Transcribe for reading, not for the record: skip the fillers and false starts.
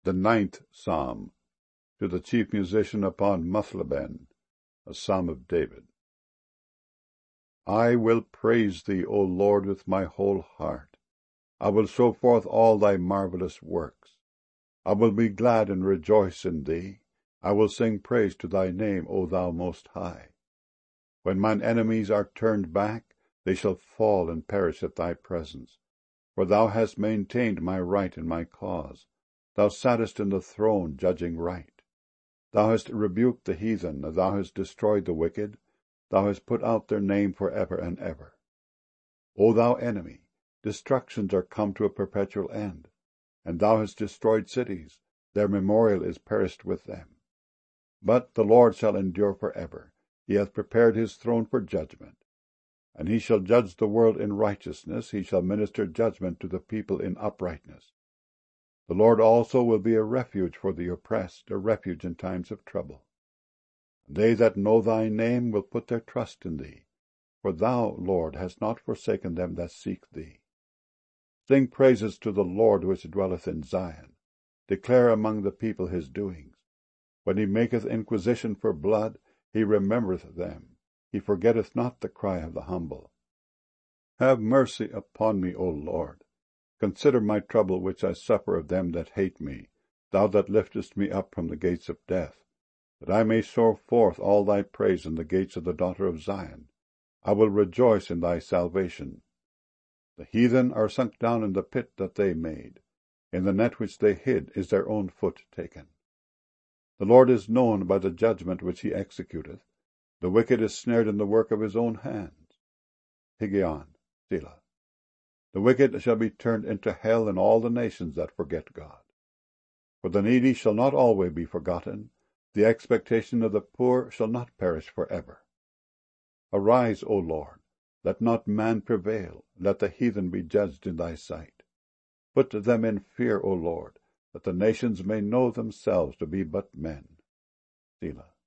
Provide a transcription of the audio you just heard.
The 9th Psalm. To the chief musician upon Muthleben, a psalm of David. I will praise thee, O Lord, with my whole heart. I will show forth all thy marvelous works. I will be glad and rejoice in thee. I will sing praise to thy name, O thou most high. When mine enemies are turned back, they shall fall and perish at thy presence. For thou hast maintained my right and my cause. Thou sattest in the throne, judging right. Thou hast rebuked the heathen, thou hast destroyed the wicked, thou hast put out their name for ever and ever. O thou enemy, destructions are come to a perpetual end, and thou hast destroyed cities, their memorial is perished with them. But the Lord shall endure for ever, he hath prepared his throne for judgment. And he shall judge the world in righteousness, he shall minister judgment to the people in uprightness. The Lord also will be a refuge for the oppressed, a refuge in times of trouble. They that know thy name will put their trust in thee, for thou, Lord, hast not forsaken them that seek thee. Sing praises to the Lord which dwelleth in Zion. Declare among the people his doings. When he maketh inquisition for blood, he remembereth them. He forgetteth not the cry of the humble. Have mercy upon me, O Lord. Consider my trouble which I suffer of them that hate me, thou that liftest me up from the gates of death, that I may show forth all thy praise in the gates of the daughter of Zion. I will rejoice in thy salvation. The heathen are sunk down in the pit that they made. In the net which they hid is their own foot taken. The Lord is known by the judgment which he executeth. The wicked is snared in the work of his own hands. Higgaion, Selah. The wicked shall be turned into hell in all the nations that forget God. For the needy shall not always be forgotten. The expectation of the poor shall not perish for ever. Arise, O Lord, let not man prevail, let the heathen be judged in thy sight. Put them in fear, O Lord, that the nations may know themselves to be but men. Selah.